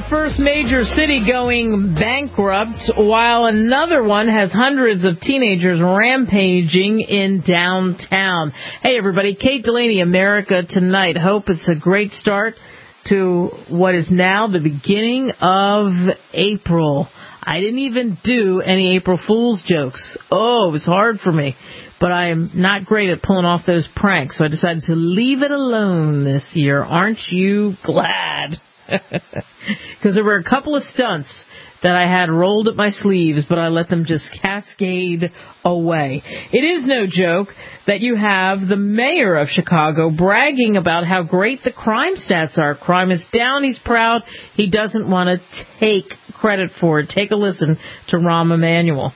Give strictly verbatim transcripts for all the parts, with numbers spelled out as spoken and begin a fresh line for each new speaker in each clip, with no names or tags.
first major city going bankrupt, while another one has hundreds of teenagers rampaging in downtown. Hey, everybody. Kate Delaney, America Tonight. Hope it's a great start to what is now the beginning of April. I didn't even do any April Fool's jokes. Oh, it was hard for me. But I am not great at pulling off those pranks, so I decided to leave it alone this year. Aren't you glad? Because there were a couple of stunts that I had rolled up my sleeves, but I let them just cascade away. It is no joke that you have the mayor of Chicago bragging about how great the crime stats are. Crime is down. He's proud. He doesn't want to take credit for it. Take a listen to Rahm Emanuel.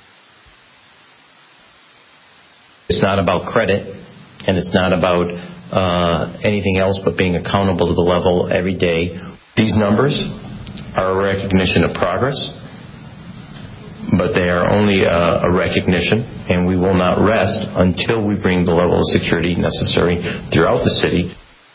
It's not about credit, and it's not about uh, anything else but being accountable to the level every day. These numbers are a recognition of progress, but they are only a, a recognition, and we will not rest until we bring the level of security necessary throughout the city.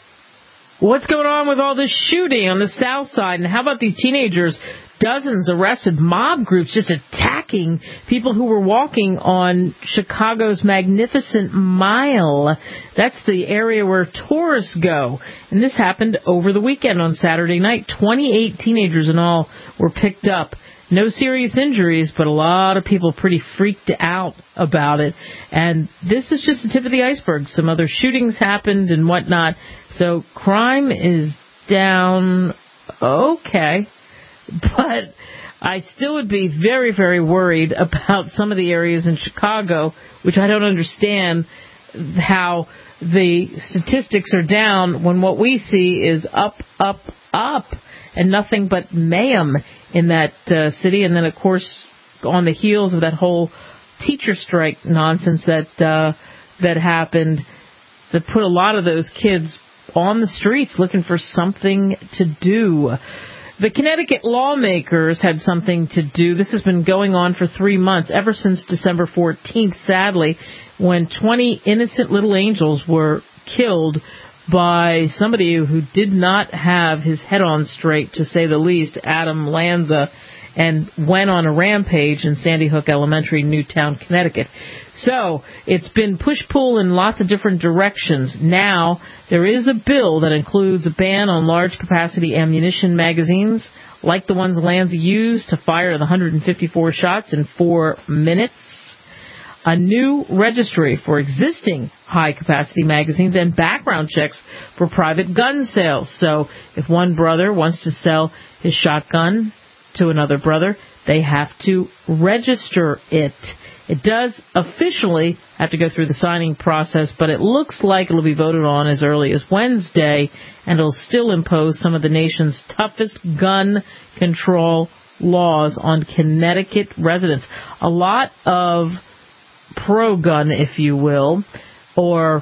What's going on with all this shooting on the south side? And how about these teenagers, dozens arrested, mob groups just attacking people who were walking on Chicago's Magnificent Mile? That's the area where tourists go. And this happened over the weekend on Saturday night. twenty-eight teenagers in all were picked up. No serious injuries, but a lot of people pretty freaked out about it. And this is just the tip of the iceberg. Some other shootings happened and whatnot. So crime is down okay. But I still would be very, very worried about some of the areas in Chicago, which I don't understand how the statistics are down when what we see is up, up, up, and nothing but mayhem in that uh, city. And then, of course, on the heels of that whole teacher strike nonsense that uh, that happened, that put a lot of those kids on the streets looking for something to do. The Connecticut lawmakers had something to do. This has been going on for three months, ever since December fourteenth, sadly, when twenty innocent little angels were killed by somebody who did not have his head on straight, to say the least, Adam Lanza, and went on a rampage in Sandy Hook Elementary, Newtown, Connecticut. So it's been push-pull in lots of different directions. Now there is a bill that includes a ban on large-capacity ammunition magazines, like the ones Lanza used to fire the one hundred fifty-four shots in four minutes. A new registry for existing high-capacity magazines, and background checks for private gun sales. So if one brother wants to sell his shotgun to another brother, they have to register it. It does officially have to go through the signing process, but it looks like it'll be voted on as early as Wednesday, and it'll still impose some of the nation's toughest gun control laws on Connecticut residents. A lot of pro-gun, if you will, or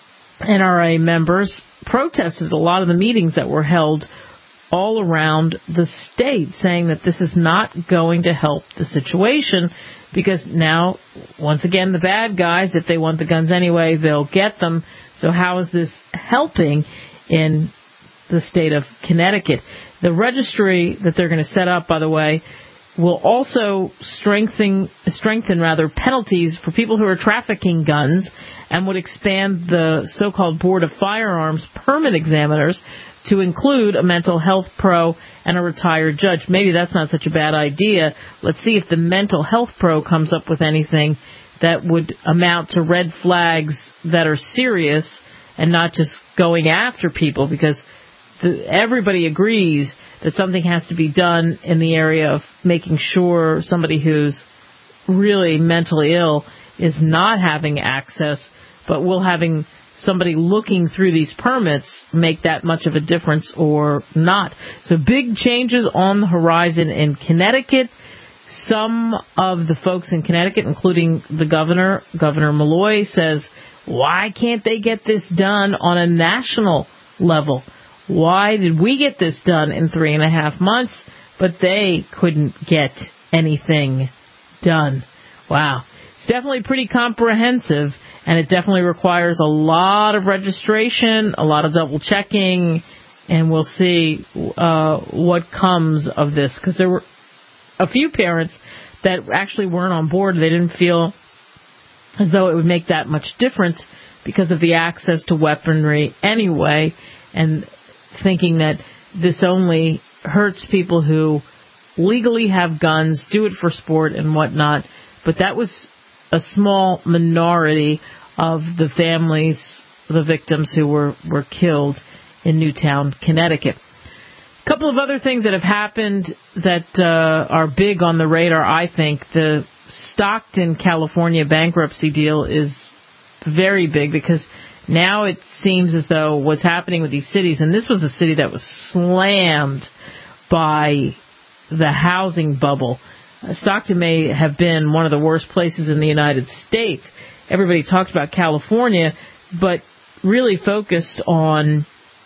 N R A members protested at a lot of the meetings that were held all around the state, saying that this is not going to help the situation, because now, once again, the bad guys, if they want the guns anyway, they'll get them. So how is this helping in the state of Connecticut? The registry that they're going to set up, by the way, will also strengthen, strengthen rather, penalties for people who are trafficking guns, and would expand the so-called Board of Firearms permit examiners to include a mental health pro and a retired judge. Maybe that's not such a bad idea. Let's see if the mental health pro comes up with anything that would amount to red flags that are serious and not just going after people, because the, everybody agrees that something has to be done in the area of making sure somebody who's really mentally ill is not having access, but will having somebody looking through these permits make that much of a difference or not. So big changes on the horizon in Connecticut. Some of the folks in Connecticut, including the governor, Governor Malloy, says, why can't they get this done on a national level? Why did we get this done in three and a half months, but they couldn't get anything done? Wow. It's definitely pretty comprehensive, and it definitely requires a lot of registration, a lot of double checking, and we'll see uh, what comes of this, because there were a few parents that actually weren't on board. They didn't feel as though it would make that much difference because of the access to weaponry anyway, and thinking that this only hurts people who legally have guns, do it for sport and whatnot. But that was a small minority of the families, the victims who were, were killed in Newtown, Connecticut. A couple of other things that have happened that uh, are big on the radar, I think. The Stockton, California bankruptcy deal is very big, because now it seems as though what's happening with these cities, and this was a city that was slammed by the housing bubble. Uh, Stockton may have been one of the worst places in the United States. Everybody talked about California, but really focused on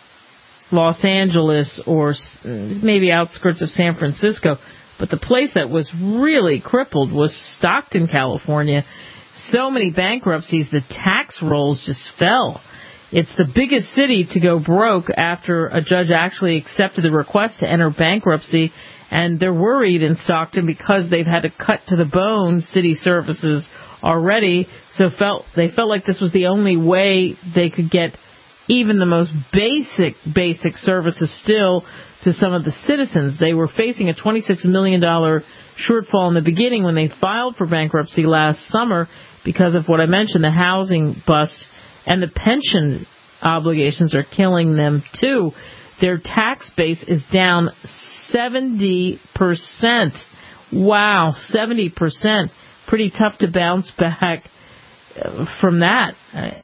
Los Angeles or maybe outskirts of San Francisco. But the place that was really crippled was Stockton, California. So many bankruptcies, the tax rolls just fell. It's the biggest city to go broke after a judge actually accepted the request to enter bankruptcy, and they're worried in Stockton because they've had to cut to the bone city services already, so felt they felt like this was the only way they could get even the most basic, basic services still to some of the citizens. They were facing a twenty-six million dollars shortfall in the beginning when they filed for bankruptcy last summer because of what I mentioned, the housing bust, and the pension obligations are killing them too. Their tax base is down seventy percent. Wow, seventy percent. Pretty tough to bounce back from that.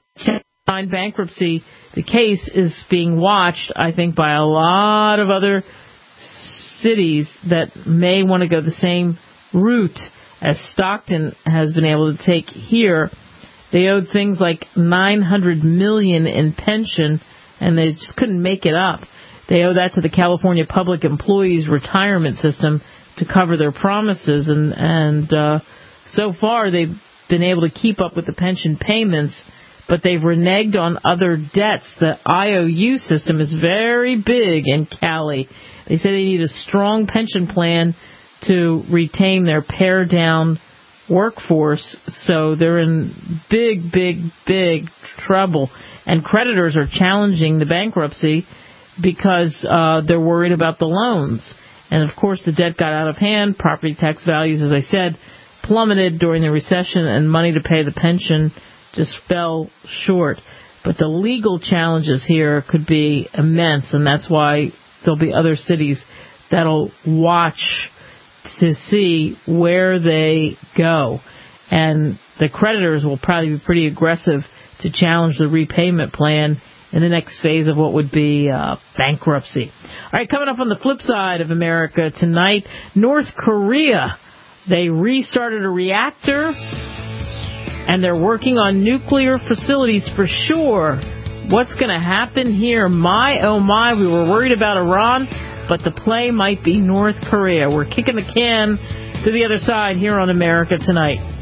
In bankruptcy, the case is being watched, I think, by a lot of other cities that may want to go the same route as Stockton has been able to take here. They owed things like nine hundred million dollars in pension, and they just couldn't make it up. They owe that to the California Public Employees Retirement System to cover their promises, and, and uh, so far they've been able to keep up with the pension payments, but they've reneged on other debts. The I O U system is very big in Cali. They say they need a strong pension plan to retain their pared-down workforce, so they're in big, big, big trouble. And creditors are challenging the bankruptcy because uh, they're worried about the loans. And, of course, the debt got out of hand. Property tax values, as I said, plummeted during the recession, and money to pay the pension just fell short. But the legal challenges here could be immense, and that's why there'll be other cities that'll watch to see where they go. And the creditors will probably be pretty aggressive to challenge the repayment plan in the next phase of what would be uh, bankruptcy. All right, coming up on the flip side of America tonight, North Korea. They restarted a reactor, and they're working on nuclear facilities for sure. What's going to happen here? My, oh my, we were worried about Iran, but the play might be North Korea. We're kicking the can to the other side here on America Tonight.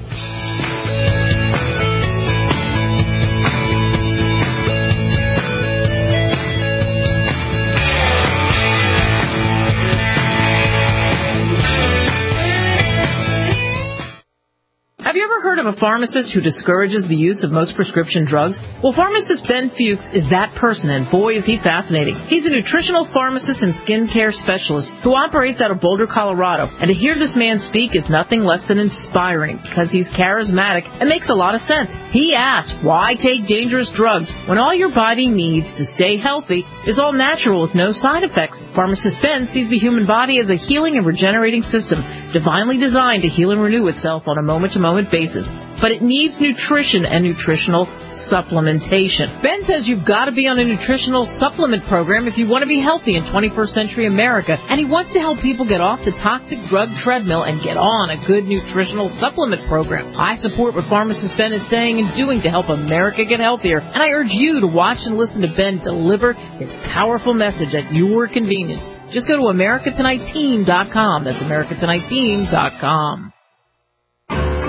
Have you ever heard of a pharmacist who discourages the use of most prescription drugs? Well, pharmacist Ben Fuchs is that person, and boy, is he fascinating. He's a nutritional pharmacist and skincare specialist who operates out of Boulder, Colorado. And to hear this man speak is nothing less than inspiring because he's charismatic and makes a lot of sense. He asks, why take dangerous drugs when all your body needs to stay healthy is all natural with no side effects? Pharmacist Ben sees the human body as a healing and regenerating system, divinely designed to heal and renew itself on a moment-to-moment basis, but it needs nutrition and nutritional supplementation. Ben says you've got to be on a nutritional supplement program if you want to be healthy in twenty-first century America, and he wants to help people get off the toxic drug treadmill and get on a good nutritional supplement program. I support what pharmacist Ben is saying and doing to help America get healthier, and I urge you to watch and listen to Ben deliver his powerful message at your convenience. Just go to America Tonight Team dot com. That's America Tonight Team dot com.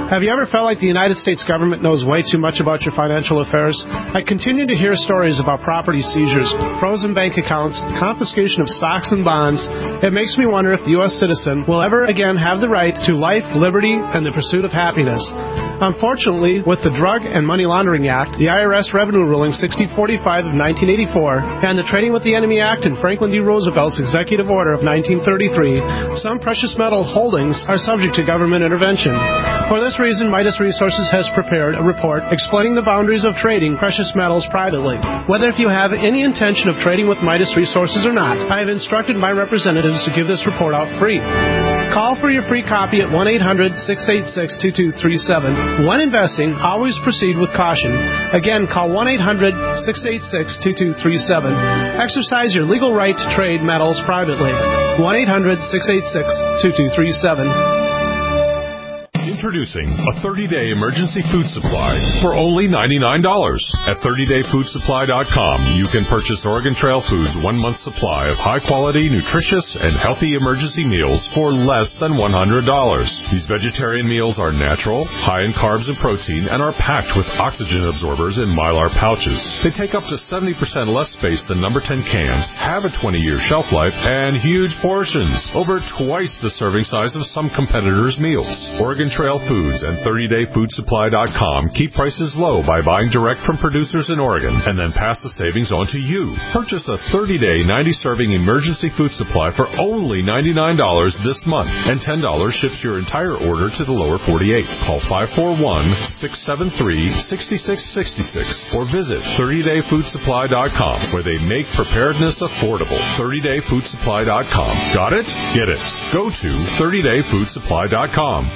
Have you ever felt like the United States government knows way too much about your financial affairs? I continue to hear stories about property seizures, frozen bank accounts, confiscation of stocks and bonds. It makes me wonder if the U S citizen will ever again have the right to life, liberty, and the pursuit of happiness. Unfortunately, with the Drug and Money Laundering Act, the I R S Revenue Ruling sixty forty-five of nineteen eighty-four, and the Trading with the Enemy Act and Franklin D. Roosevelt's Executive Order of nineteen thirty-three, some precious metal holdings are subject to government intervention. For this reason, Midas Resources has prepared a report explaining the boundaries of trading precious metals privately. Whether if you have any intention of trading with Midas Resources or not, I have instructed my representatives to give this report out free. Call for your free copy at one eight hundred, six eight six, two two three seven. When investing, always proceed with caution. Again, call one eight hundred, six eight six, two two three seven. Exercise your legal right to trade metals privately. one eight hundred, six eight six, two two three seven.
Introducing a thirty-day emergency food supply for only ninety-nine dollars. At thirty day food supply dot com, you can purchase Oregon Trail Foods' one-month supply of high-quality, nutritious, and healthy emergency meals for less than one hundred dollars. These vegetarian meals are natural, high in carbs and protein, and are packed with oxygen absorbers in Mylar pouches. They take up to seventy percent less space than number ten cans, have a twenty year shelf life, and huge portions, over twice the serving size of some competitors' meals. Oregon Trail Foods and thirty day food supply dot com keep prices low by buying direct from producers in Oregon and then pass the savings on to you. Purchase a thirty day, ninety serving emergency food supply for only ninety-nine dollars this month, and ten dollars ships your entire order to the lower forty-eight. Call five four one, six seven three, six six six six or visit thirty day food supply dot com, where they make preparedness affordable. thirty day food supply dot com. Got it? Get it. Go to thirty day food supply dot com.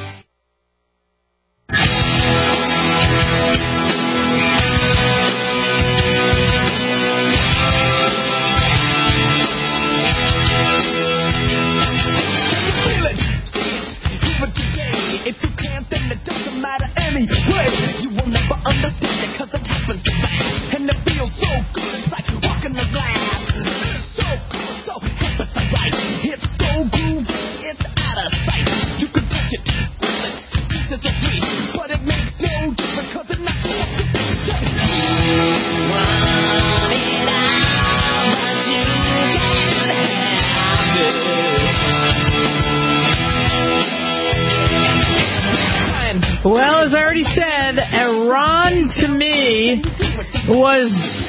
Well, as I already said, Iran, to me, was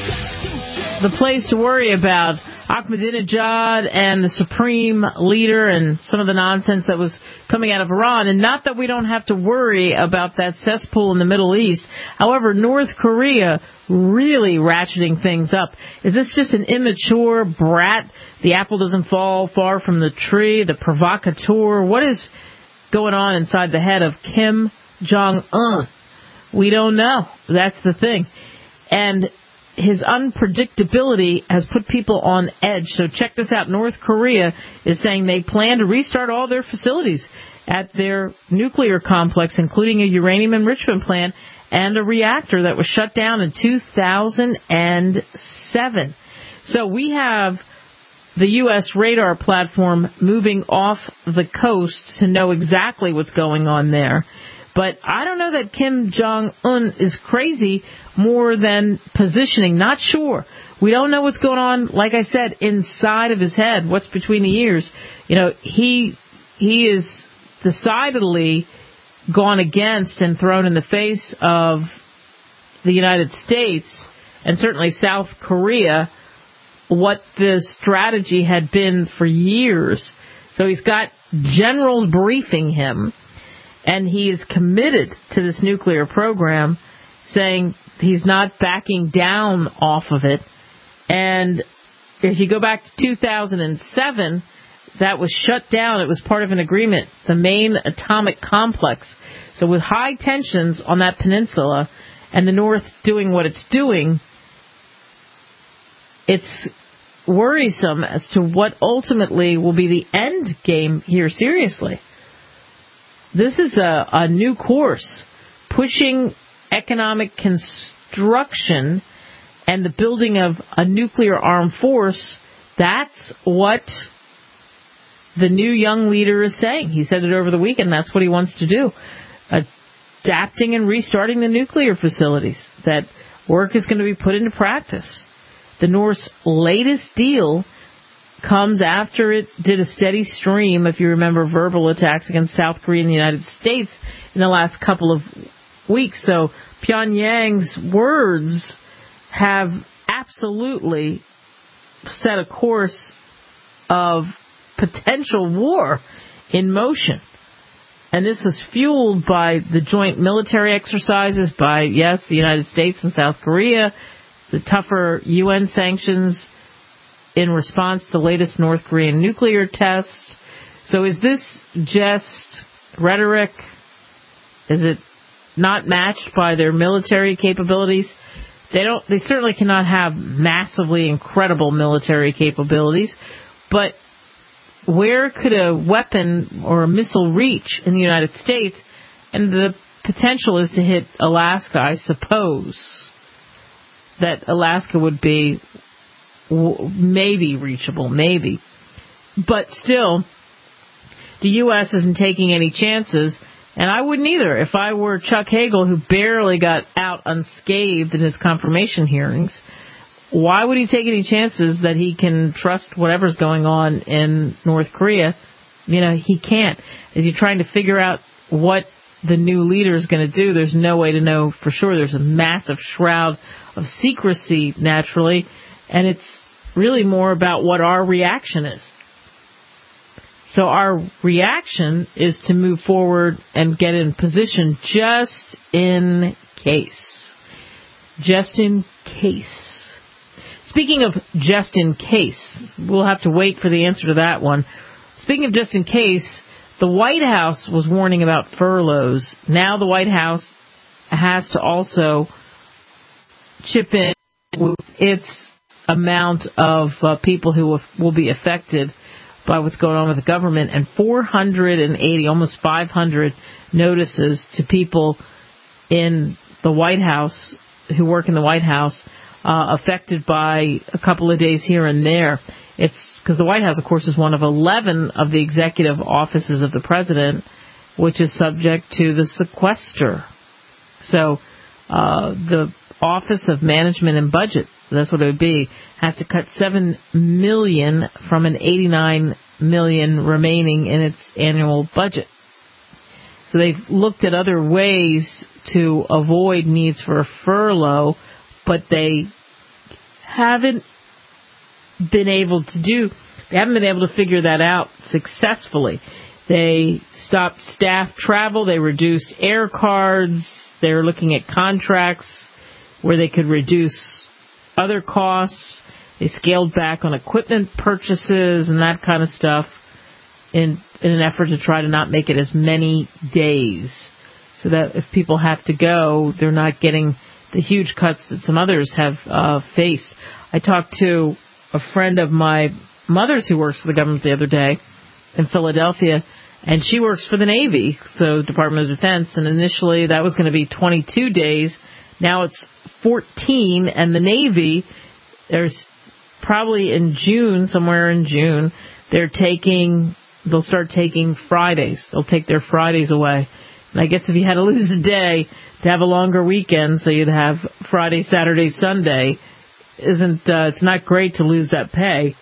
the place to worry about. Ahmadinejad and the supreme leader and some of the nonsense that was coming out of Iran. And not that we don't have to worry about that cesspool in the Middle East. However, North Korea really ratcheting things up. Is this just an immature brat? The apple doesn't fall far from the tree, the provocateur. What is going on inside the head of Kim Jong-un? We don't know. That's the thing. And his unpredictability has put people on edge. So check this out. North Korea is saying they plan to restart all their facilities at their nuclear complex, including a uranium enrichment plant and a reactor that was shut down in two thousand seven. So we have the U S radar platform moving off the coast to know exactly what's going on there. But I don't know that Kim Jong-un is crazy more than positioning. Not sure. We don't know what's going on, like I said, inside of his head, what's between the ears. You know, he he is decidedly gone against and thrown in the face of the United States and certainly South Korea what the strategy had been for years. So he's got generals briefing him. And he is committed to this nuclear program, saying he's not backing down off of it. And if you go back to two thousand seven, that was shut down. It was part of an agreement, the main atomic complex. So with high tensions on that peninsula and the North doing what it's doing, it's worrisome as to what ultimately will be the end game here, seriously. This is a, a new course, pushing economic construction and the building of a nuclear armed force. That's what the new young leader is saying. He said it over the weekend. That's what he wants to do. A adapting and restarting the nuclear facilities, that work is going to be put into practice. The North's latest deal comes after it did a steady stream, if you remember, verbal attacks against South Korea and the United States in the last couple of weeks. So Pyongyang's words have absolutely set a course of potential war in motion. And this was fueled by the joint military exercises by, yes, the United States and South Korea, the tougher U N sanctions in response to the latest North Korean nuclear tests. So is this just rhetoric? Is it not matched by their military capabilities? They don't. They certainly cannot have massively incredible military capabilities, but where could a weapon or a missile reach in the United States? And the potential is to hit Alaska, I suppose. That Alaska would be maybe reachable, maybe. But still, the U S isn't taking any chances, and I wouldn't either. If I were Chuck Hagel, who barely got out unscathed in his confirmation hearings, why would he take any chances that he can trust whatever's going on in North Korea? You know, he can't. As you're trying to figure out what the new leader is going to do, there's no way to know for sure. There's a massive shroud of secrecy, naturally, and it's really more about what our reaction is. So our reaction is to move forward and get in position just in case. Just in case. Speaking of just in case, we'll have to wait for the answer to that one. Speaking of just in case, the White House was warning about furloughs. Now the White House has to also chip in with its amount of uh, people who will be affected by what's going on with the government, and four hundred eighty, almost five hundred notices to people in the White House who work in the White House uh, affected by a couple of days here and there. It's because the White House, of course, is one of eleven of the executive offices of the president, which is subject to the sequester. So uh, the Office of Management and Budget, that's what it would be, has to cut seven million dollars from an eighty-nine million dollars remaining in its annual budget. So they've looked at other ways to avoid needs for a furlough, but they haven't been able to do, they haven't been able to figure that out successfully. They stopped staff travel, they reduced air cards, they're looking at contracts where they could reduce other costs. They scaled back on equipment purchases and that kind of stuff in, in an effort to try to not make it as many days, so that if people have to go, they're not getting the huge cuts that some others have uh, faced. I talked to a friend of my mother's who works for the government the other day in Philadelphia, and she works for the Navy, so Department of Defense, and initially that was going to be twenty-two days. Now it's fourteen, and the Navy, there's probably in June, somewhere in June, they're taking, they'll start taking Fridays. They'll take their Fridays away. And I guess if you had to lose a day to have a longer weekend, so you'd have Friday, Saturday, Sunday, isn't, uh, it's not great to lose that pay.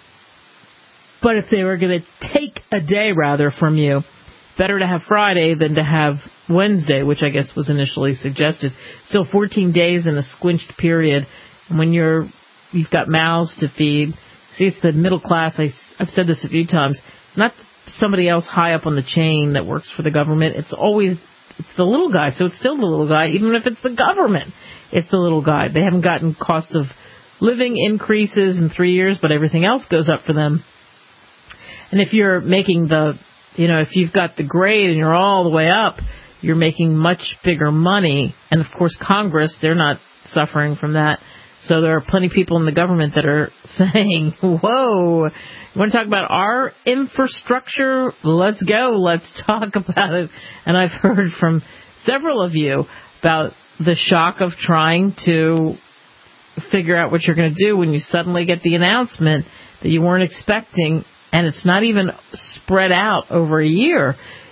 But if they were going to take a day, rather, from you, better to have Friday than to have Wednesday, which I guess was initially suggested. Still fourteen days in a squinched period. And when you're, you've got mouths to feed, see, it's the middle class. I, I've said this a few times. It's not somebody else high up on the chain that works for the government. It's always, it's the little guy. So it's still the little guy, even if it's the government. It's the little guy. They haven't gotten cost of living increases in three years, but everything else goes up for them. And if you're making the, you know, if you've got the grade and you're all the way up, you're making much bigger money. And, of course, Congress, they're not suffering from that. So there are plenty of people in the government that are saying, whoa, you want to talk about our infrastructure? Let's go. Let's talk about it. And I've heard from several of you about the shock of trying to figure out what you're going to do when you suddenly get the announcement that you weren't expecting. And it's not even spread out over a year.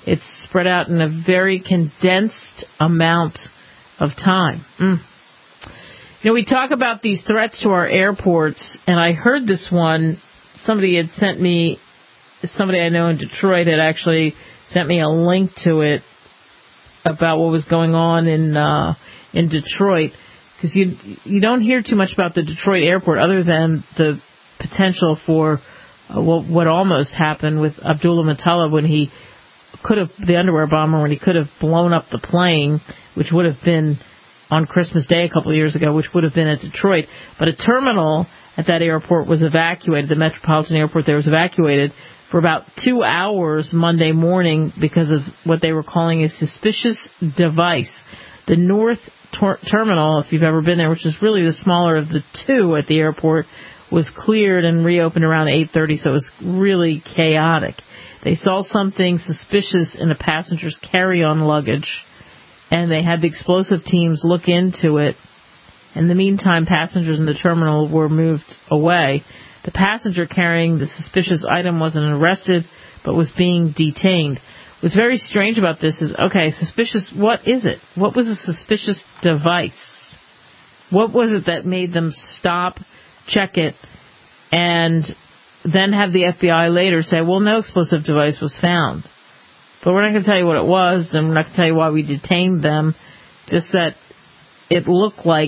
It's spread out in a very condensed amount of time. Mm. You know, we talk about these threats to our airports, and I heard this one. Somebody had sent me, somebody I know in Detroit had actually sent me a link to it about what was going on in uh, in Detroit, because you you don't hear too much about the Detroit airport other than the potential for uh, what, what almost happened with Abdullah Muttalib when he could have, the underwear bomber, when he could have blown up the plane, which would have been on Christmas Day a couple of years ago, which would have been at Detroit. But a terminal at that airport was evacuated. The Metropolitan Airport there was evacuated for about two hours Monday morning because of what they were calling a suspicious device. The North ter- Terminal, if you've ever been there, which is really the smaller of the two at the airport, was cleared and reopened around eight thirty, so it was really chaotic. They saw something suspicious in a passenger's carry-on luggage, and they had the explosive teams look into it. In the meantime, passengers in the terminal were moved away. The passenger carrying the suspicious item wasn't arrested, but was being detained. What's very strange about this is, okay, suspicious, what is it? What was a suspicious device? What was it that made them stop, check it, and then have the F B I later say, well, no explosive device was found. But we're not going to tell you what it was, and we're not going to tell you why we detained them, just that it looked like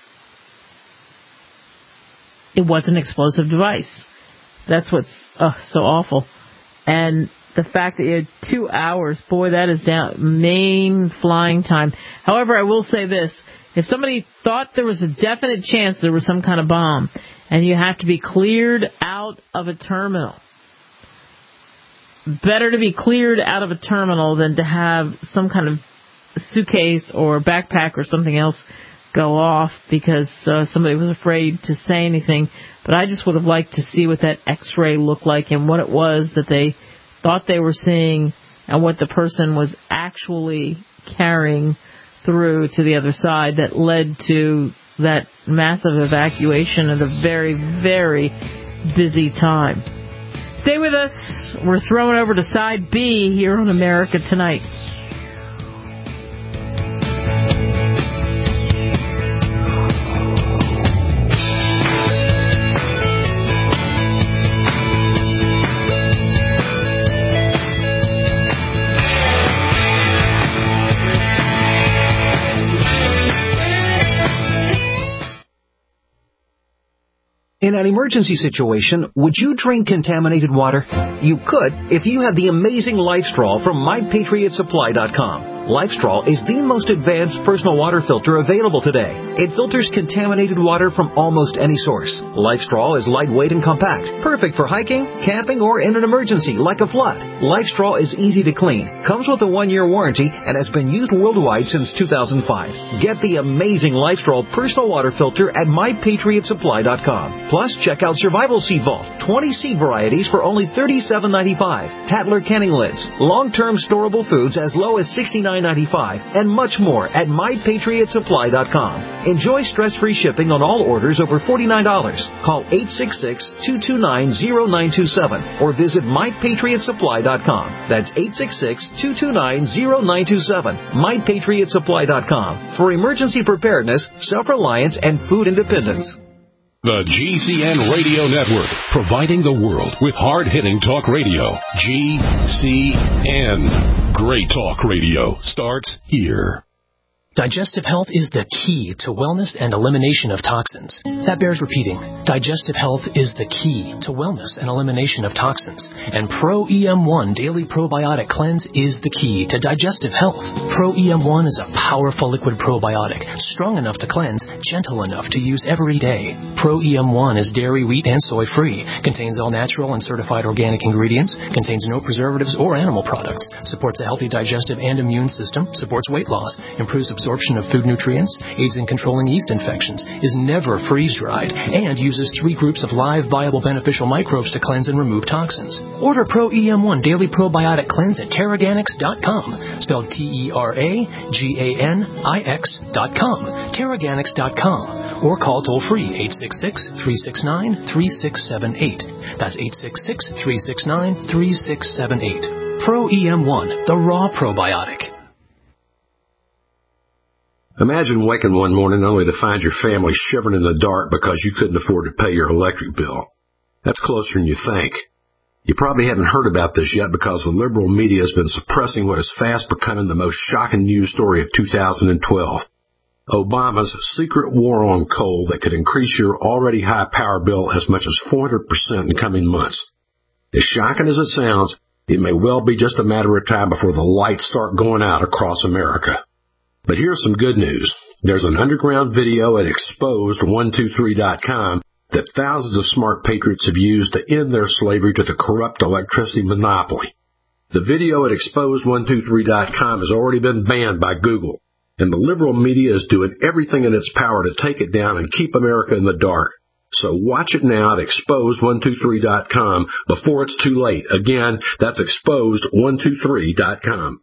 it was an explosive device. That's what's oh, so awful. And the fact that you had two hours, boy, that is down main flying time. However, I will say this. If somebody thought there was a definite chance there was some kind of bomb, and you have to be cleared out of a terminal, better to be cleared out of a terminal than to have some kind of suitcase or backpack or something else go off because uh, somebody was afraid to say anything. But I just would have liked to see what that X-ray looked like and what it was that they thought they were seeing and what the person was actually carrying through to the other side that led to that massive evacuation at a very, very busy time. Stay with us. We're throwing over to side B here on America Tonight.
In an emergency situation, would you drink contaminated water? You could if you had the amazing LifeStraw from my patriot supply dot com. LifeStraw is the most advanced personal water filter available today. It filters contaminated water from almost any source. LifeStraw is lightweight and compact, perfect for hiking, camping, or in an emergency like a flood. LifeStraw is easy to clean, comes with a one-year warranty, and has been used worldwide since two thousand five. Get the amazing LifeStraw personal water filter at my patriot supply dot com. Plus, check out Survival Seed Vault, twenty seed varieties for only thirty-seven ninety-five. Tatler canning lids, long-term storable foods as low as sixty-nine ninety-five, and much more at my patriot supply dot com. Enjoy stress-free shipping on all orders over forty-nine dollars. Call eight six six, two two nine, zero nine two seven or visit my patriot supply dot com. That's eight six six, two two nine, zero nine two seven. my patriot supply dot com for emergency preparedness, self-reliance, and food independence.
The G C N Radio Network, providing the world with hard-hitting talk radio. G C N. Great talk radio starts here.
Digestive health is the key to wellness and elimination of toxins. That bears repeating. Digestive health is the key to wellness and elimination of toxins. And Pro E M one Daily Probiotic Cleanse is the key to digestive health. Pro E M one is a powerful liquid probiotic, strong enough to cleanse, gentle enough to use every day. Pro E M one is dairy, wheat, and soy-free, contains all natural and certified organic ingredients, contains no preservatives or animal products, supports a healthy digestive and immune system, supports weight loss, improves absorption absorption of food nutrients, aids in controlling yeast infections, is never freeze-dried, and uses three groups of live, viable, beneficial microbes to cleanse and remove toxins. Order Pro E M one Daily Probiotic Cleanse at Teraganix dot com, spelled T E R A G A N I X dot com, Teraganix dot com, or call toll-free eight six six, three six nine, three six seven eight. That's eight six six, three six nine, three six seven eight. Pro E M one, the raw probiotic.
Imagine waking one morning only to find your family shivering in the dark because you couldn't afford to pay your electric bill. That's closer than you think. You probably haven't heard about this yet because the liberal media has been suppressing what is fast becoming the most shocking news story of two thousand twelve. Obama's secret war on coal that could increase your already high power bill as much as four hundred percent in coming months. As shocking as it sounds, it may well be just a matter of time before the lights start going out across America. But here's some good news. There's an underground video at exposed one two three dot com that thousands of smart patriots have used to end their slavery to the corrupt electricity monopoly. The video at exposed one two three dot com has already been banned by Google, and the liberal media is doing everything in its power to take it down and keep America in the dark. So watch it now at exposed one two three dot com before it's too late. Again, that's exposed one two three dot com.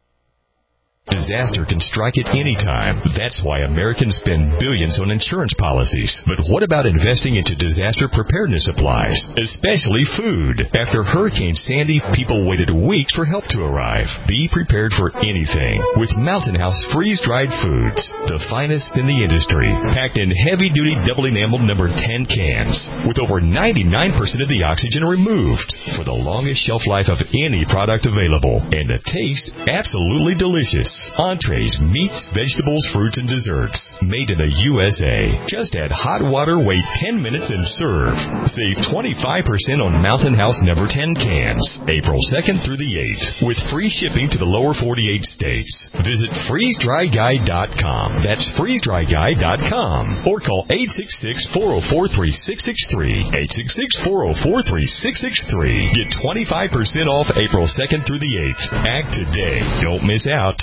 Disaster can strike at any time. That's why Americans spend billions on insurance policies. But what about investing into disaster preparedness supplies, especially food? After Hurricane Sandy, people waited weeks for help to arrive. Be prepared for anything with Mountain House freeze-dried foods, the finest in the industry, packed in heavy-duty double-enameled number ten cans, with over ninety-nine percent of the oxygen removed, for the longest shelf life of any product available, and the taste absolutely delicious. Entrees, meats, vegetables, fruits, and desserts. Made in the U S A. Just add hot water, wait ten minutes, and serve. Save twenty-five percent on Mountain House number ten cans. April second through the eighth. With free shipping to the lower forty-eight states. Visit freeze dry guy dot com. That's freeze dry guy dot com. Or call eight six six, four oh four, three six six three. eight six six, four oh four, three six six three. Get twenty-five percent off April second through the eighth. Act today. Don't miss out.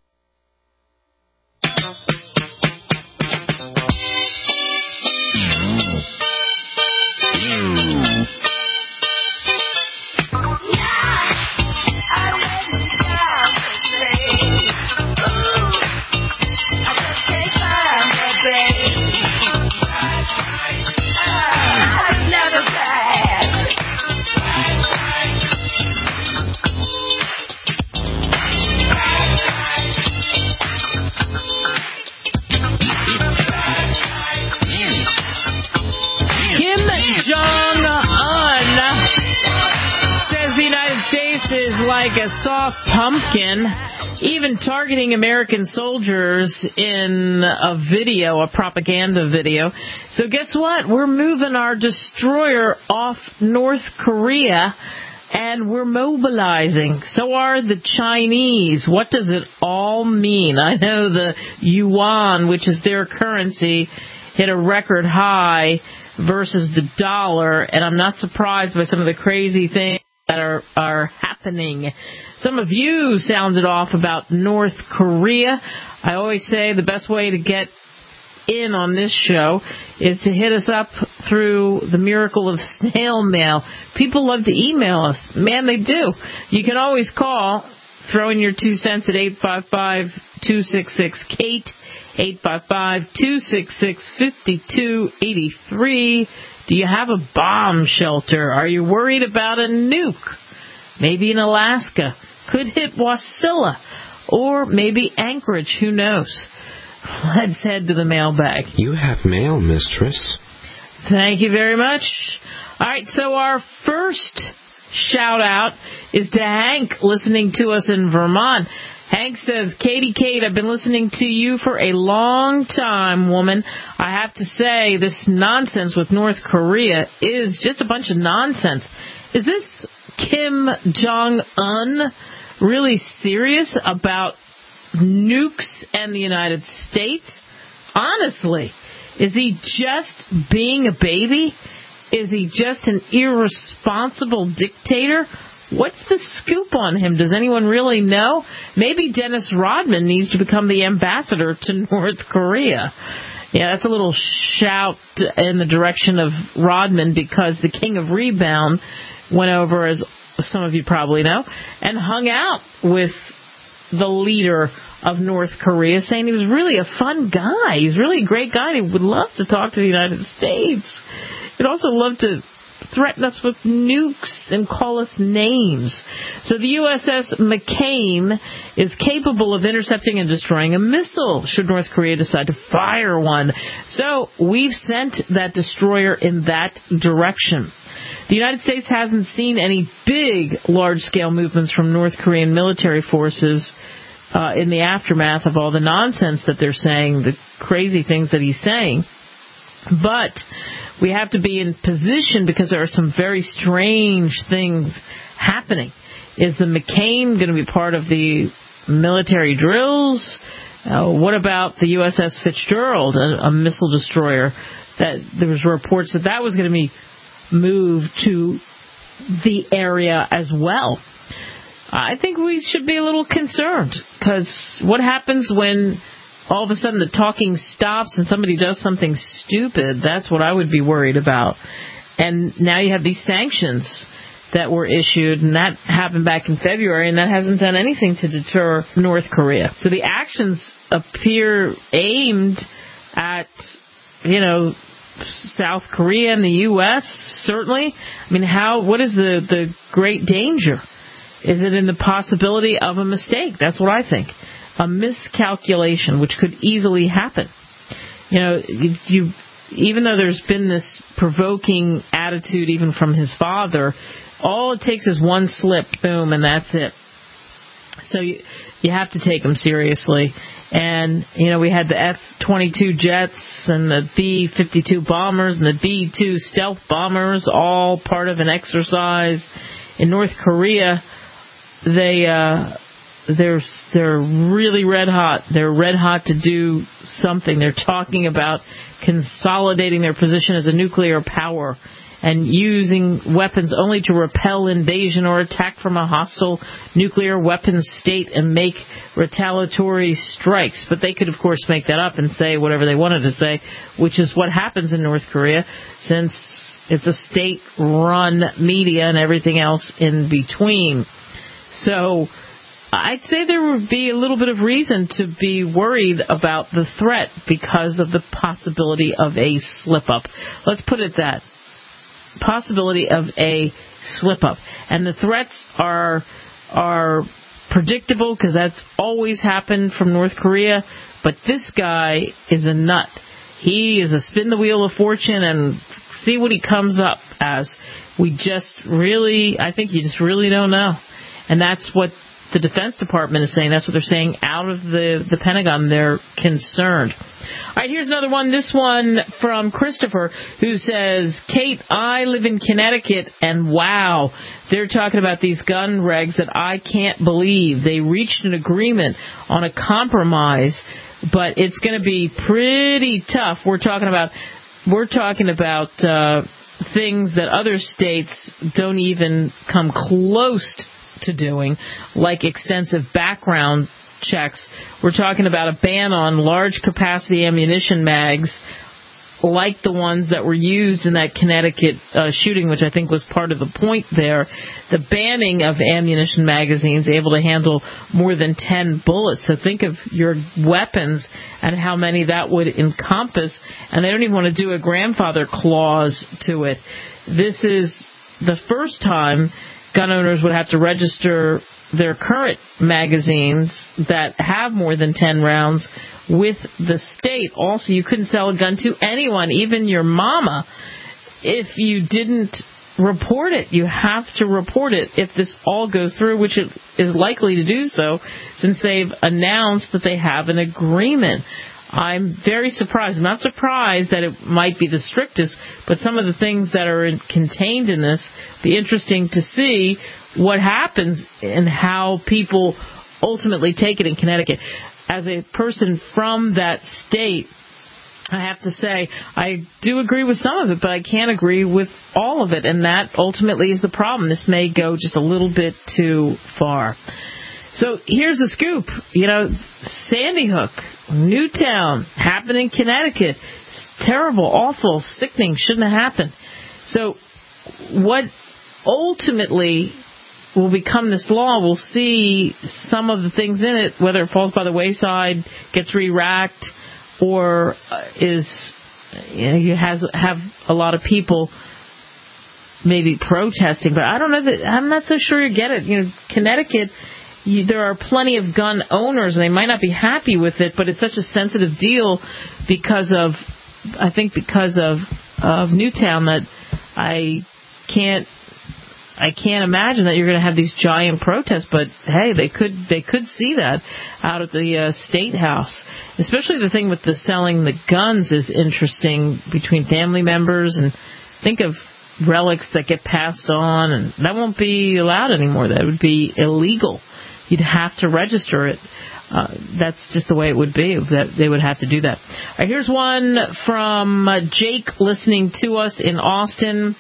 Like a soft pumpkin, even targeting American soldiers in a video, a propaganda video. So guess what? We're moving our destroyer off North Korea, and we're mobilizing. So are the Chinese. What does it all mean? I know the yuan, which is their currency, hit a record high versus the dollar, and I'm not surprised by some of the crazy things that are, are happening. Some of you sounded off about North Korea. I always say the best way to get in on this show is to hit us up through the miracle of snail mail. People love to email us. Man, they do. You can always call, throw in your two cents at eight five five, two six six, Kate, eight five five, two six six, five two eight three. Do you have a bomb shelter? Are you worried about a nuke? Maybe in Alaska. Could hit Wasilla. Or maybe Anchorage. Who knows? Let's head to the mailbag.
You have mail, mistress.
Thank you very much. All right, so our first shout-out is to Hank, listening to us in Vermont. Hank says, Katie Kate, I've been listening to you for a long time, woman. I have to say, this nonsense with North Korea is just a bunch of nonsense. Is this Kim Jong-un really serious about nukes and the United States? Honestly, is he just being a baby? Is he just an irresponsible dictator? What's the scoop on him? Does anyone really know? Maybe Dennis Rodman needs to become the ambassador to North Korea. Yeah, that's a little shout in the direction of Rodman because the king of rebound went over, as some of you probably know, and hung out with the leader of North Korea, saying he was really a fun guy. He's really a great guy, and he would love to talk to the United States. He'd also love to threaten us with nukes and call us names. So the U S S McCain is capable of intercepting and destroying a missile should North Korea decide to fire one. So we've sent that destroyer in that direction. The United States hasn't seen any big, large-scale movements from North Korean military forces uh, in the aftermath of all the nonsense that they're saying, the crazy things that he's saying. But we have to be in position because there are some very strange things happening. Is the McCain going to be part of the military drills? Uh, what about the U S S Fitzgerald, a, a missile destroyer? That there was reports that that was going to be moved to the area as well. I think we should be a little concerned, because what happens when all of a sudden the talking stops and somebody does something stupid? That's what I would be worried about. And now you have these sanctions that were issued, and that happened back in February, and that hasn't done anything to deter North Korea. So the actions appear aimed at, you know, South Korea and the U S, certainly. I mean, how? What is the, the great danger? Is it in the possibility of a mistake? That's what I think. A miscalculation, which could easily happen. You know, you, even though there's been this provoking attitude even from his father, all it takes is one slip, boom, and that's it. So you, you have to take him seriously. And, you know, we had the F twenty-two jets and the B fifty-two bombers and the B two stealth bombers, all part of an exercise. In North Korea, they, uh, they're, they're really red hot. They're red hot to do something. They're talking about consolidating their position as a nuclear power and using weapons only to repel invasion or attack from a hostile nuclear weapons state and make retaliatory strikes. But they could, of course, make that up and say whatever they wanted to say, which is what happens in North Korea, since it's a state-run media and everything else in between. So I'd say there would be a little bit of reason to be worried about the threat because of the possibility of a slip-up. Let's put it that. Possibility of a slip-up. And the threats are are predictable because that's always happened from North Korea. But this guy is a nut. He is a spin the wheel of fortune and see what he comes up as. We just really, I think you just really don't know. And that's what the Defense Department is saying. That's what they're saying out of the, the Pentagon. They're concerned. All right, here's another one. This one from Christopher, who says, Kate, I live in Connecticut, and wow, they're talking about these gun regs that I can't believe. They reached an agreement on a compromise, but it's going to be pretty tough. We're talking about, we're talking about uh, things that other states don't even come close to to doing, like extensive background checks. We're talking about a ban on large capacity ammunition mags like the ones that were used in that Connecticut uh, shooting, which I think was part of the point there. The banning of ammunition magazines able to handle more than ten bullets. So think of your weapons and how many that would encompass. And they don't even want to do a grandfather clause to it. This is the first time gun owners would have to register their current magazines that have more than ten rounds with the state. Also, you couldn't sell a gun to anyone, even your mama, if you didn't report it. You have to report it if this all goes through, which it is likely to do so, since they've announced that they have an agreement. I'm very surprised. I'm not surprised that it might be the strictest, but some of the things that are in, contained in this, be interesting to see what happens and how people ultimately take it in Connecticut. As a person from that state, I have to say, I do agree with some of it, but I can't agree with all of it, and that ultimately is the problem. This may go just a little bit too far. So here's the scoop. You know, Sandy Hook, Newtown, happened in Connecticut. It's terrible, awful, sickening, shouldn't have happened. So what ultimately will become this law, we'll see some of the things in it, whether it falls by the wayside, gets re-racked, or is, you know, you has have a lot of people maybe protesting, but I don't know that, I'm not so sure you get it. You know, Connecticut, you, there are plenty of gun owners, and they might not be happy with it, but it's such a sensitive deal because of, I think because of, of Newtown, that I can't, I can't imagine that you're going to have these giant protests, but hey, they could they could see that out at the uh, State House. Especially the thing with the selling the guns is interesting between family members, and think of relics that get passed on, and that won't be allowed anymore. That would be illegal. You'd have to register it. Uh, that's just the way it would be, that they would have to do that. All right, here's one from uh, Jake listening to us in Austin.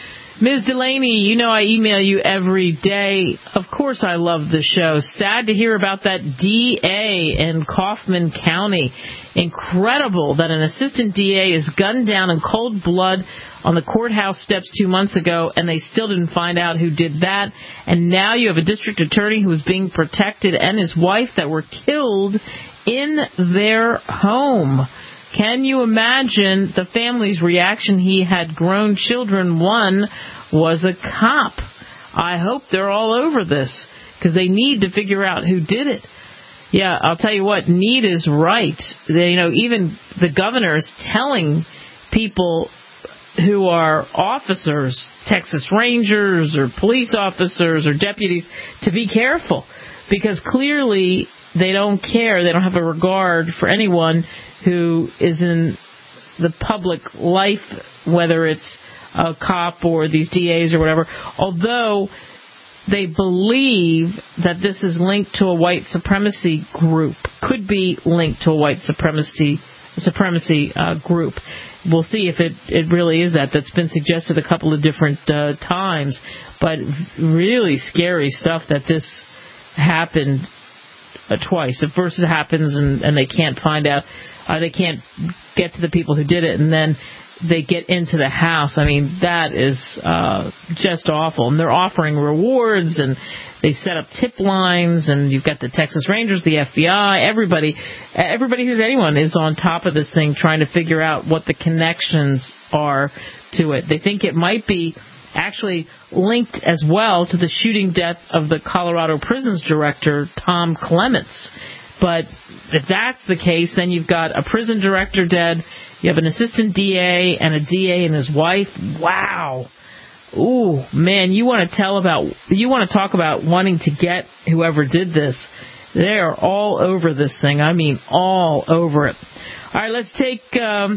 Miz Delaney, you know I email you every day. Of course I love the show. Sad to hear about that D A in Kaufman County. Incredible that an assistant D A is gunned down in cold blood on the courthouse steps two months ago, and they still didn't find out who did that. And now you have a district attorney who is being protected, and his wife that were killed in their home. Can you imagine the family's reaction? He had grown children. One was a cop. I hope they're all over this, because they need to figure out who did it. Yeah, I'll tell you what, Need is right. They, you know, even the governor is telling people who are officers, Texas Rangers or police officers or deputies, to be careful, because clearly they don't care. They don't have a regard for anyone who is in the public life, whether it's a cop or these D As or whatever, although they believe that this is linked to a white supremacy group, could be linked to a white supremacy supremacy uh, group. We'll see if it, it really is that. That's been suggested a couple of different uh, times, but really scary stuff that this happened uh, twice. At first it happens and, and they can't find out, uh, they can't get to the people who did it, and then they get into the house. I mean, that is uh, just awful. And they're offering rewards, and they set up tip lines, and you've got the Texas Rangers, the F B I, everybody, everybody who's anyone is on top of this thing trying to figure out what the connections are to it. They think it might be actually linked as well to the shooting death of the Colorado Prisons director, Tom Clements. But if that's the case, then you've got a prison director dead, you have an assistant D A and a D A and his wife. Wow. Ooh, man, you want to tell about, you want to talk about wanting to get whoever did this. They are all over this thing. I mean, all over it. All right, let's take um,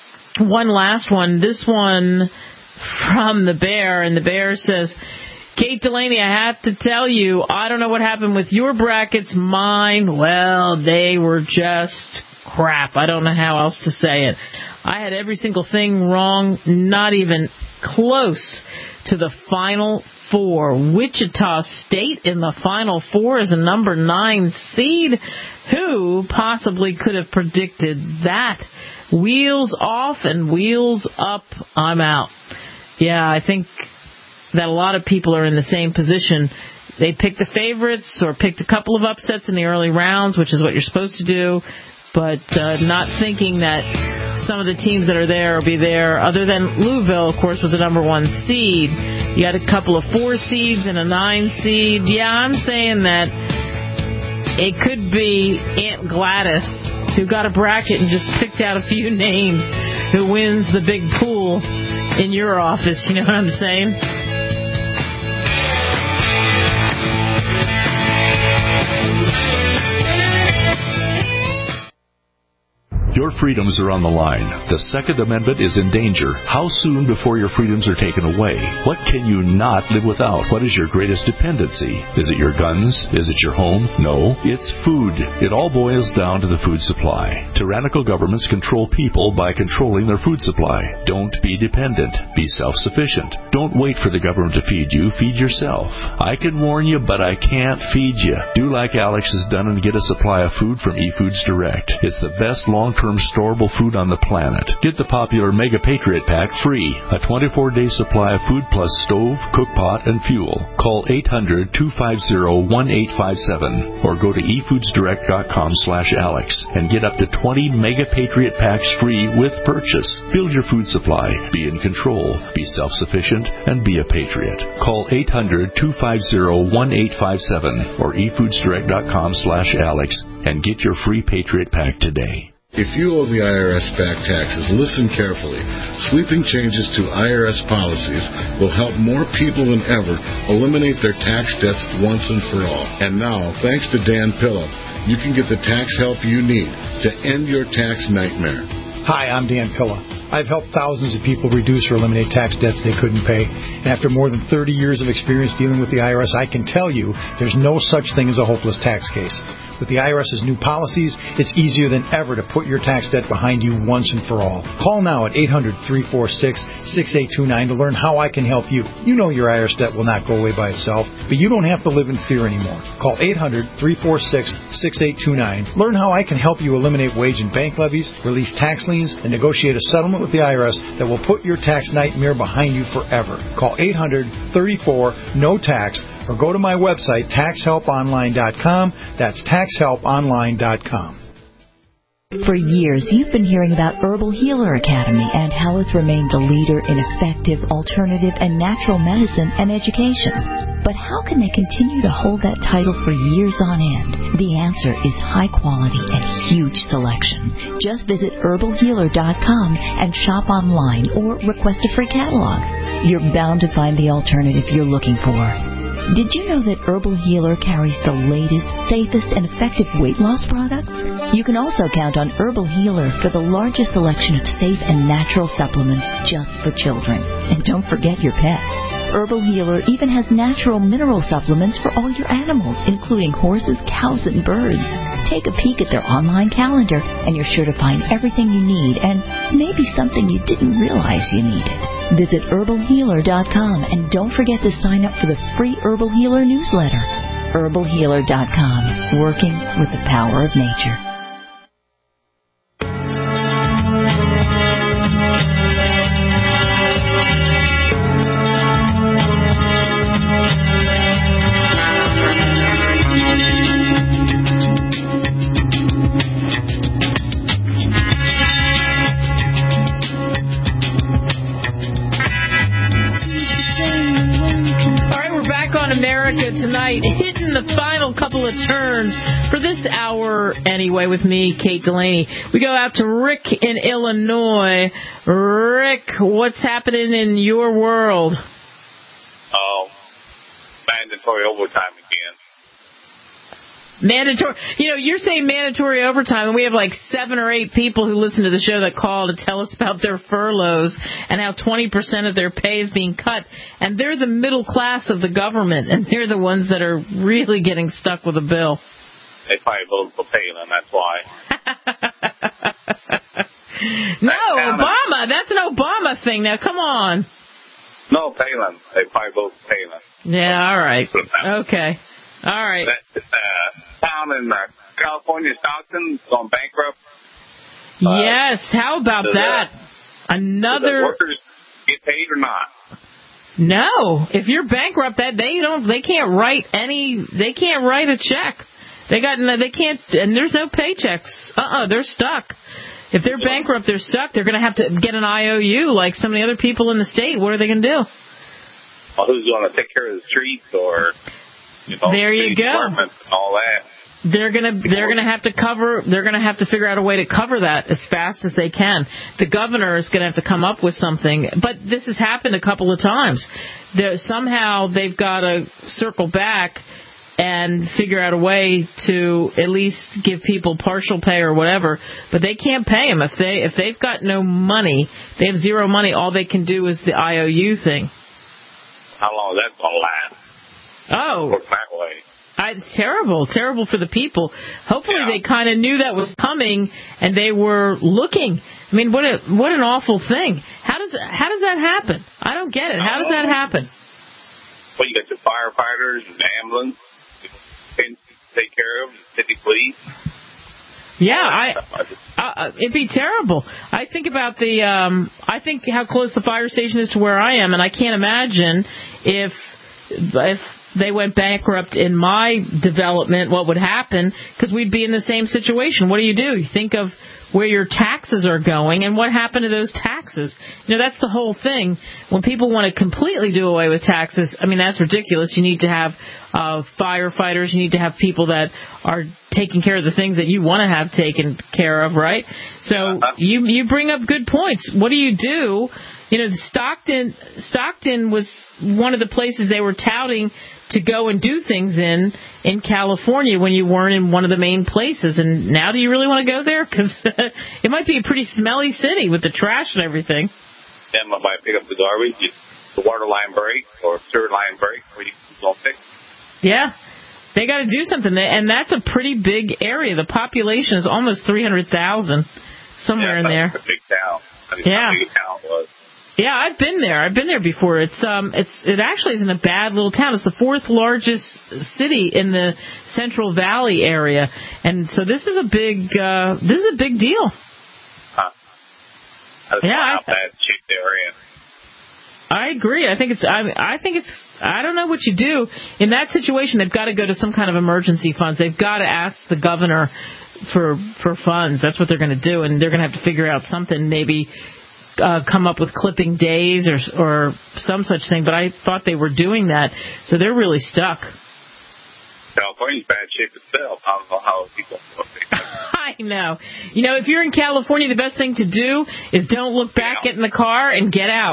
one last one. This one from the Bear, and the Bear says, Kate Delaney, I have to tell you, I don't know what happened with your brackets. Mine, well, they were just crap. I don't know how else to say it. I had every single thing wrong, not even close to the Final Four. Wichita State in the Final Four is a number nine seed. Who possibly could have predicted that? Wheels off and wheels up. I'm out. Yeah, I think that a lot of people are in the same position. They picked the favorites or picked a couple of upsets in the early rounds, which is what you're supposed to do, but uh, not thinking that some of the teams that are there will be there. Other than Louisville, of course, was a number one seed. You had a couple of four seeds and a nine seed. Yeah, I'm saying that it could be Aunt Gladys, who got a bracket and just picked out a few names, who wins the big pool in your office. You know what I'm saying?
Your freedoms are on the line. The Second Amendment is in danger. How soon before your freedoms are taken away? What can you not live without? What is your greatest dependency? Is it your guns? Is it your home? No, it's food. It all boils down to the food supply. Tyrannical governments control people by controlling their food supply. Don't be dependent. Be self-sufficient. Don't wait for the government to feed you. Feed yourself. I can warn you, but I can't feed you. Do like Alex has done and get a supply of food from eFoods Direct. It's the best long-term long-term storable food on the planet. Get the popular Mega Patriot Pack free, a twenty-four day supply of food plus stove, cook pot, and fuel. Call eight hundred, two five zero, one eight five seven or go to e foods direct dot com slash Alex and get up to twenty Mega Patriot Packs free with purchase. Build your food supply, be in control, be self-sufficient, and be a patriot. Call eight hundred, two five zero, one eight five seven or e foods direct dot com slash Alex and get your free Patriot Pack today.
If you owe the I R S back taxes, listen carefully. Sweeping changes to I R S policies will help more people than ever eliminate their tax debts once and for all. And now, thanks to Dan Pilla, you can get the tax help you need to end your tax nightmare.
Hi, I'm Dan Pilla. I've helped thousands of people reduce or eliminate tax debts they couldn't pay. And after more than thirty years of experience dealing with the I R S, I can tell you there's no such thing as a hopeless tax case. With the I R S's new policies, it's easier than ever to put your tax debt behind you once and for all. Call now at eight hundred, three four six, six eight two nine to learn how I can help you. You know your I R S debt will not go away by itself, but you don't have to live in fear anymore. Call eight hundred, three four six, six eight two nine. Learn how I can help you eliminate wage and bank levies, release tax liens, and negotiate a settlement with the I R S that will put your tax nightmare behind you forever. Call eight hundred, thirty-four, N O T A X or go to my website, tax help online dot com. That's tax help online dot com.
For years, you've been hearing about Herbal Healer Academy and how it's remained the leader in effective, alternative, and natural medicine and education. But how can they continue to hold that title for years on end? The answer is high quality and huge selection. Just visit herbal healer dot com and shop online or request a free catalog. You're bound to find the alternative you're looking for. Did you know that Herbal Healer carries the latest, safest, and effective weight loss products? You can also count on Herbal Healer for the largest selection of safe and natural supplements just for children. And don't forget your pets. Herbal Healer even has natural mineral supplements for all your animals, including horses, cows, and birds. Take a peek at their online calendar, and you're sure to find everything you need and maybe something you didn't realize you needed. Visit herbal healer dot com and don't forget to sign up for the free Herbal Healer newsletter. herbal healer dot com, working with the power of nature.
Tonight, hitting the final couple of turns for this hour anyway with me, Kate Delaney. We go out to Rick in Illinois. Rick, what's happening in your world?
Oh, mandatory overtime again.
Mandatory, you know, you're saying mandatory overtime, and we have like seven or eight people who listen to the show that call to tell us about their furloughs and how twenty percent of their pay is being cut. And they're the middle class of the government, and they're the ones that are really getting stuck with a bill.
They probably voted for Palin, that's why.
No, Obama, that's an Obama thing. Now, come on.
No, Palin. They probably voted for Palin.
Yeah, all right. Okay. All right.
That uh, town in uh, California, Stockton, is going bankrupt. Uh,
yes. How about that?
that?
Another.
Do the workers get paid or not?
No. If you're bankrupt, that they don't. They can't write any. They can't write a check. They got. They can't. And there's no paychecks. Uh-uh. They're stuck. If they're bankrupt, they're stuck. They're going to have to get an I O U like some of the other people in the state. What are they going to do?
Well, who's going to take care of the streets or? You know,
there you go.
And all that.
They're gonna they're gonna have to cover. They're gonna have to figure out a way to cover that as fast as they can. The governor is gonna have to come up with something. But this has happened a couple of times. There, somehow they've got to circle back and figure out a way to at least give people partial pay or whatever. But they can't pay them if they if they've got no money. They have zero money. All they can do is the I O U thing.
How long is that gonna last?
Oh,
work that way.
I, it's terrible, terrible for the people. Hopefully yeah. they kind of knew that was coming and they were looking. I mean, what a what an awful thing. How does how does that happen? I don't get it. How does that happen?
Well, you got your firefighters and the ambulance, you can take care of the city police.
Yeah, I, uh, it'd be terrible. I think about the, um, I think how close the fire station is to where I am, and I can't imagine if, if they went bankrupt in my development, what would happen, because we'd be in the same situation. What do you do? You think of where your taxes are going and what happened to those taxes. You know, that's the whole thing. When people want to completely do away with taxes, I mean, that's ridiculous. You need to have uh, firefighters. You need to have people that are taking care of the things that you want to have taken care of, right? So you you bring up good points. What do you do? You know, Stockton Stockton was one of the places they were touting to go and do things in in California when you weren't in one of the main places. And now do you really want to go there? Because it might be a pretty smelly city with the trash and everything.
Then I might pick up the garbage, the water line break or sewer line break where you don't fix.
Yeah. They got to do something. And that's a pretty big area. The population is almost three hundred thousand, somewhere
yeah,
in there.
It's a big town. I mean,
yeah.
How big a town it was.
Yeah, I've been there. I've been there before. It's um, it's it actually isn't a bad little town. It's the fourth largest city in the Central Valley area, and so this is a big uh, this is a big deal.
Huh. That's
yeah,
how bad shape they're in.
I agree. I think it's. I, I think it's. I don't know what you do in that situation. They've got to go to some kind of emergency funds. They've got to ask the governor for for funds. That's what they're going to do, and they're going to have to figure out something. Maybe. Uh, come up with clipping days or or some such thing, but I thought they were doing that, so they're really stuck.
California's bad shape itself. I don't know how people.
I know. You know, if you're in California, the best thing to do is don't look back, yeah. Get in the car, and get out.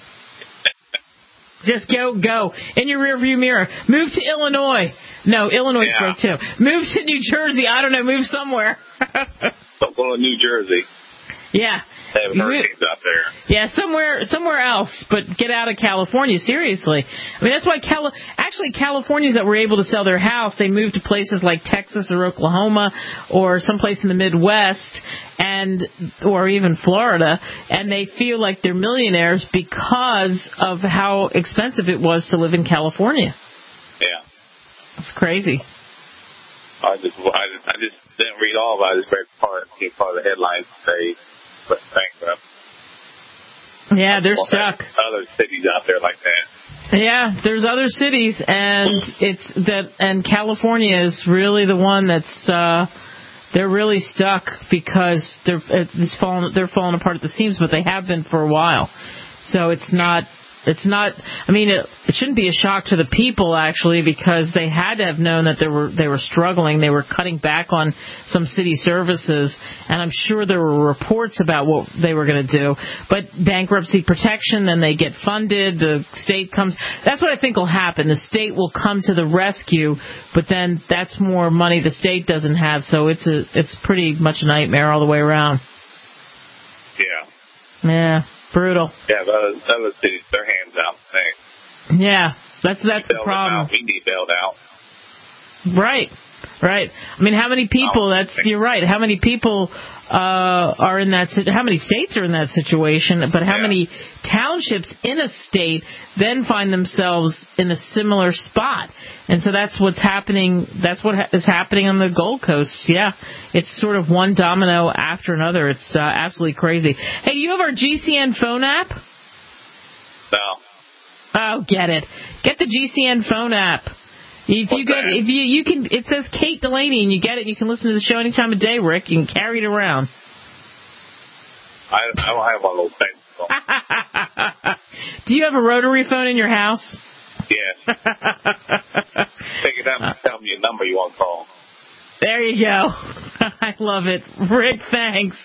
Just go, go in your rearview mirror. Move to Illinois. No, Illinois
yeah.
broke too. Move to New Jersey. I don't know. Move somewhere.
Don't go to New Jersey.
Yeah.
They have hurricanes out there.
Yeah, somewhere somewhere else, but get out of California, seriously. I mean, that's why Cali- actually Californians that were able to sell their house, they moved to places like Texas or Oklahoma or someplace in the Midwest and or even Florida, and they feel like they're millionaires because of how expensive it was to live in California.
Yeah.
It's crazy.
I just I just, I just didn't read all about it. I just read part, part of the headlines say but bankrupt.
Yeah, they're
well,
stuck.
Other cities out there like that.
Yeah, there's other cities, and it's that, and California is really the one that's uh, they're really stuck because they're it's falling they're falling apart at the seams, but they have been for a while. So it's not. It's not. I mean, it, it shouldn't be a shock to the people actually, because they had to have known that they were they were struggling. They were cutting back on some city services, and I'm sure there were reports about what they were going to do. But bankruptcy protection, then they get funded. The state comes. That's what I think will happen. The state will come to the rescue, but then that's more money the state doesn't have. So it's a it's pretty much a nightmare all the way around.
Yeah.
Yeah. Brutal.
Yeah, the other, the other cities, their hands out. Thanks.
Yeah, that's that's the problem.
We need bailed out.
Right, right. I mean, how many people? That's you're right. How many people uh, are in that? How many states are in that situation? But how yeah. many townships in a state then find themselves in a similar spot? And so that's what's happening. That's what ha- is happening on the Gold Coast. Yeah, it's sort of one domino after another. It's uh, absolutely crazy. Hey, do you have our G C N phone app?
No.
Oh, get it. Get the G C N phone app. If you get, if you you can, it says Kate Delaney, and you get it. And you can listen to the show any time of day, Rick. You can carry it around.
I, I don't have one of those things.
Do you have a rotary phone in your house?
Yes. Take it down and tell me a number you want to call.
There you go. I love it. Rick, thanks.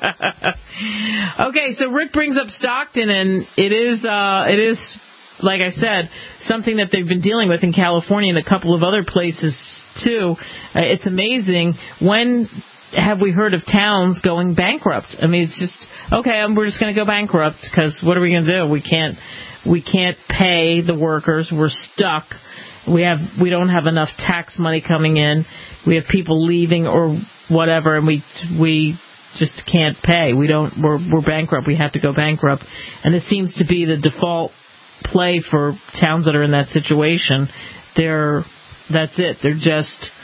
Okay, so Rick brings up Stockton, and it is, uh, it is, like I said, something that they've been dealing with in California and a couple of other places, too. Uh, it's amazing. When have we heard of towns going bankrupt? I mean, it's just, okay, we're just going to go bankrupt, because what are we going to do? We can't, we can't pay the workers. We're stuck. We have, we don't have enough tax money coming in. We have people leaving or whatever, and we we just can't pay. We don't. We're we're bankrupt. We have to go bankrupt, and this seems to be the default play for towns that are in that situation. They're that's it. They're just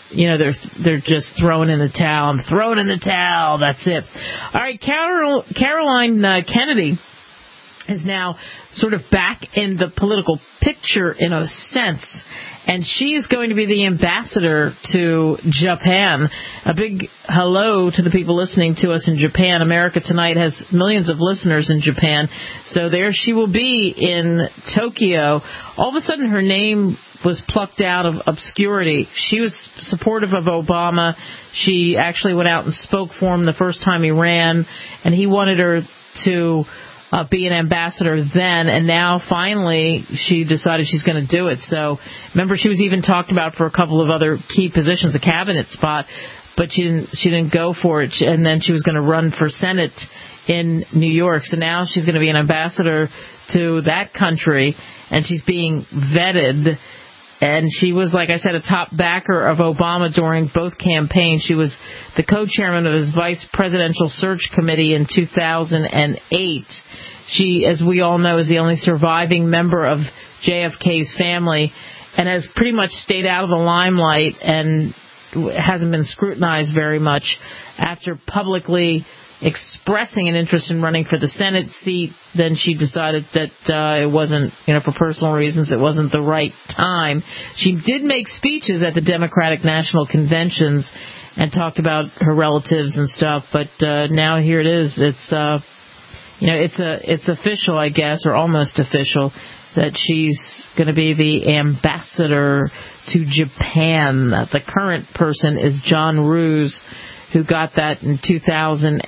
you know, they're they're just throwing in the towel. I'm throwing in the towel. That's it. All right, Carol, Caroline uh, Kennedy is now sort of back in the political picture in a sense. And she is going to be the ambassador to Japan. A big hello to the people listening to us in Japan. America Tonight has millions of listeners in Japan. So there she will be in Tokyo. All of a sudden her name was plucked out of obscurity. She was supportive of Obama. She actually went out and spoke for him the first time he ran. And he wanted her to Uh, be an ambassador then, and now finally she decided she's going to do it. So remember, she was even talked about for a couple of other key positions, a cabinet spot, but she didn't she didn't go for it, and then she was going to run for Senate in New York. So now she's going to be an ambassador to that country, and she's being vetted. And she was, like I said, a top backer of Obama during both campaigns. She was the co-chairman of his vice presidential search committee in two thousand eight. She, as we all know, is the only surviving member of J F K's family and has pretty much stayed out of the limelight and hasn't been scrutinized very much after publicly expressing an interest in running for the Senate seat. Then she decided that uh, it wasn't, you know, for personal reasons, it wasn't the right time. She did make speeches at the Democratic National Conventions and talked about her relatives and stuff, but uh, now here it is. It's, uh, you know, it's a, it's official, I guess, or almost official, that she's going to be the ambassador to Japan. The current person is John Roos, who got that in two thousand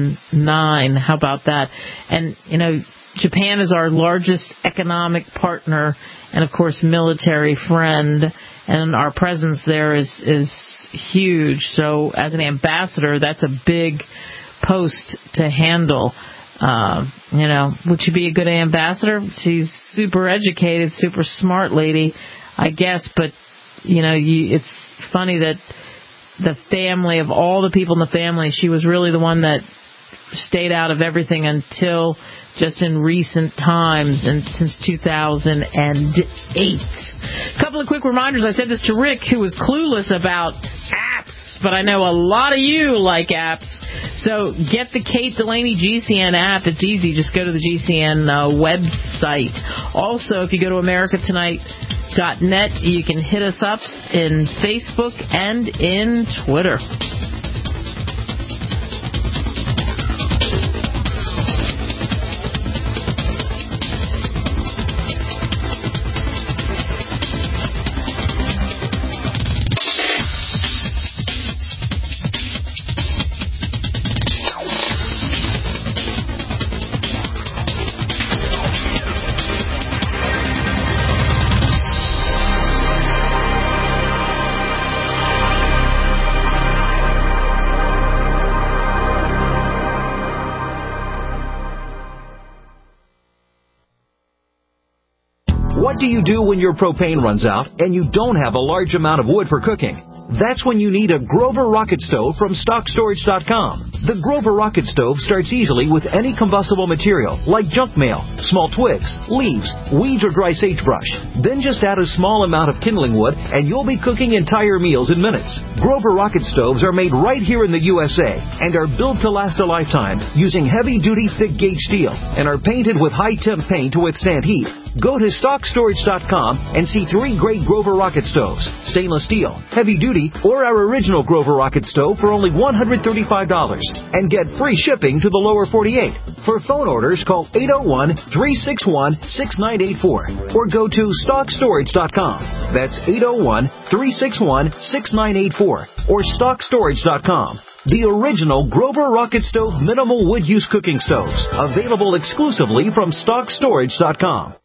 nine. How about that? And, you know, Japan is our largest economic partner and, of course, military friend, and our presence there is, is huge. So as an ambassador, that's a big post to handle. Uh, you know, would she be a good ambassador? She's super educated, super smart lady, I guess, but, you know, you, it's funny that the family, of all the people in the family, she was really the one that stayed out of everything until just in recent times, and since two thousand eight. A couple of quick reminders. I said this to Rick, who was clueless about apps, but I know a lot of you like apps. So get the Kate Delaney G C N app. It's easy. Just go to the G C N uh, website. Also, if you go to America Tonight dot net, you can hit us up in Facebook and in Twitter.
What do you do when your propane runs out and you don't have a large amount of wood for cooking? That's when you need a Grover Rocket Stove from stock storage dot com. The Grover Rocket Stove starts easily with any combustible material like junk mail, small twigs, leaves, weeds, or dry sagebrush. Then just add a small amount of kindling wood and you'll be cooking entire meals in minutes. Grover Rocket Stoves are made right here in the U S A and are built to last a lifetime using heavy-duty thick-gauge steel and are painted with high-temp paint to withstand heat. Go to stock storage dot com and see three great Grover Rocket Stoves, stainless steel, heavy-duty, or our original Grover Rocket Stove for only one hundred thirty-five dollars. And get free shipping to the lower forty-eight. For phone orders, call eight oh one, three six one, six nine eight four or go to stock storage dot com. That's eight oh one, three six one, six nine eight four or stock storage dot com. The original Grover Rocket Stove minimal wood use cooking stoves, available exclusively from stock storage dot com.